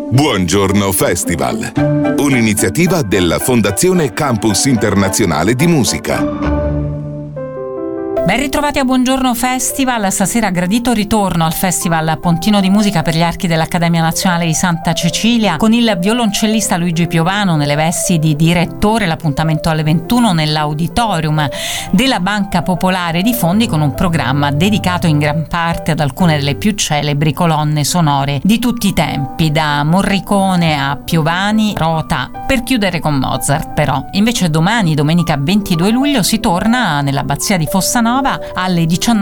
Buongiorno Festival, un'iniziativa della Fondazione Campus Internazionale di Musica. Ben ritrovati a Buongiorno Festival. Stasera gradito ritorno al Festival Pontino di Musica per gli Archi dell'Accademia Nazionale di Santa Cecilia con il violoncellista Luigi Piovano nelle vesti di direttore. L'appuntamento alle 21 nell'auditorium della Banca Popolare di Fondi con un programma dedicato in gran parte ad alcune delle più celebri colonne sonore di tutti i tempi, da Morricone a Piovani, Rota, per chiudere con Mozart. Però invece domani, domenica 22 luglio, si torna nell'abbazia di Fossanova alle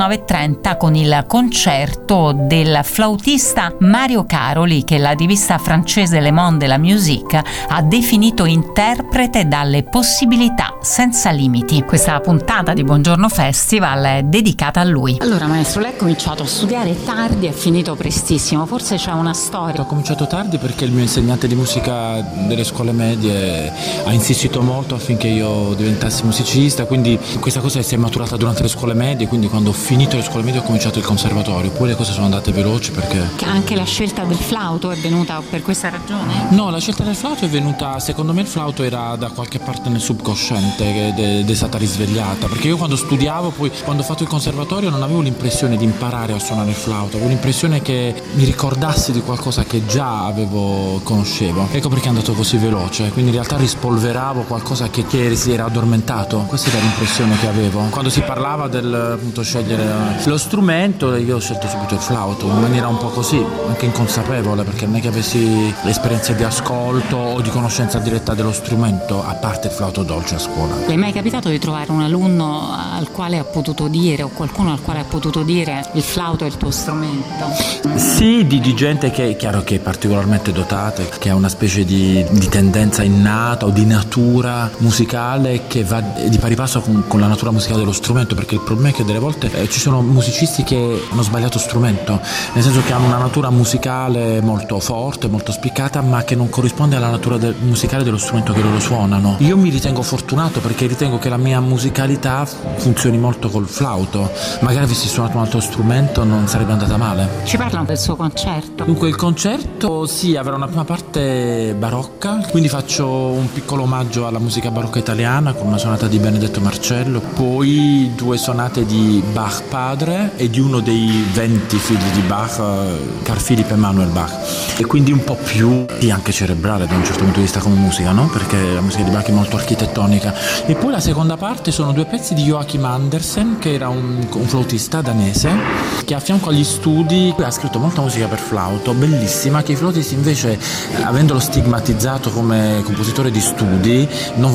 19.30 con il concerto del flautista Mario Caroli, che la rivista francese Le Monde de la Musique ha definito interprete dalle possibilità senza limiti. Questa puntata di Buongiorno Festival è dedicata a lui. Allora maestro, lei ha cominciato a studiare tardi e ha finito prestissimo, forse c'è una storia. Ho cominciato tardi perché il mio insegnante di musica delle scuole medie ha insistito molto affinché io diventassi musicista, quindi questa cosa si è maturata durante le scuole medie, quindi quando ho finito le scuole medie ho cominciato il conservatorio, poi le cose sono andate veloci perché... Anche la scelta del flauto è venuta per questa ragione? No, la scelta del flauto è venuta, secondo me il flauto era da qualche parte nel subconsciente ed è stata risvegliata, perché io quando studiavo, poi quando ho fatto il conservatorio non avevo l'impressione di imparare a suonare il flauto, avevo l'impressione che mi ricordassi di qualcosa che già conoscevo, ecco perché è andato così veloce, quindi in realtà rispolveravo qualcosa che si era addormentato, questa era l'impressione che avevo. Quando si parlava del appunto scegliere lo strumento, io ho scelto subito il flauto in maniera un po' così, anche inconsapevole, perché non è che avessi l'esperienza di ascolto o di conoscenza diretta dello strumento, a parte il flauto dolce a scuola. Le è mai capitato di trovare un alunno al quale ha potuto dire, o qualcuno al quale ha potuto dire il flauto è il tuo strumento? Sì, di gente che è chiaro che è particolarmente dotata, che ha una specie di tendenza innata o di natura musicale che va di pari passo con la natura musicale dello strumento, perché il problema è che delle volte ci sono musicisti che hanno sbagliato strumento, nel senso che hanno una natura musicale molto forte, molto spiccata, ma che non corrisponde alla natura musicale dello strumento che loro suonano. Io mi ritengo fortunato perché ritengo che la mia musicalità funzioni molto col flauto, magari avessi suonato un altro strumento non sarebbe andata male. Ci parlano del suo concerto? Dunque il concerto sì, avrà una prima parte barocca, quindi faccio un piccolo omaggio alla musica barocca italiana con una sonata di Benedetto Marcello, poi due sonate di Bach padre e di uno dei 20 figli di Bach, Carl Philipp Emanuel Bach, e quindi un po' più anche cerebrale da un certo punto di vista come musica, no? Perché la musica di Bach è molto architettonica. E poi la seconda parte sono due pezzi di Joachim Andersen, che era un flautista danese che a fianco agli studi ha scritto molta musica per flauto, bellissima, che i flautisti invece, avendolo stigmatizzato come compositore di studi,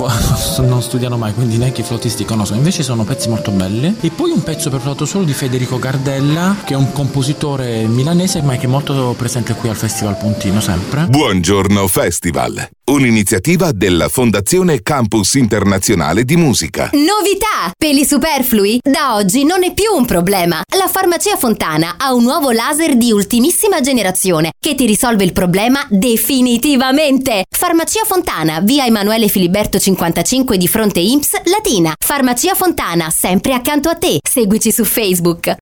non studiano mai, quindi neanche i flautisti conoscono, invece sono pezzi molto belli. E poi un pezzo per flauto solo di Federico Gardella, che è un compositore milanese ma che è molto presente qui al Festival Pontino sempre. Buongiorno Festival, un'iniziativa della Fondazione Campus Internazionale di Musica. Novità! Peli superflui? Da oggi non è più un problema. La Farmacia Fontana ha un nuovo laser di ultimissima generazione che ti risolve il problema definitivamente. Farmacia Fontana, via Emanuele Filiberto 55 di fronte INPS Latina. Farmacia Fontana, sempre accanto a te. Seguici su Facebook.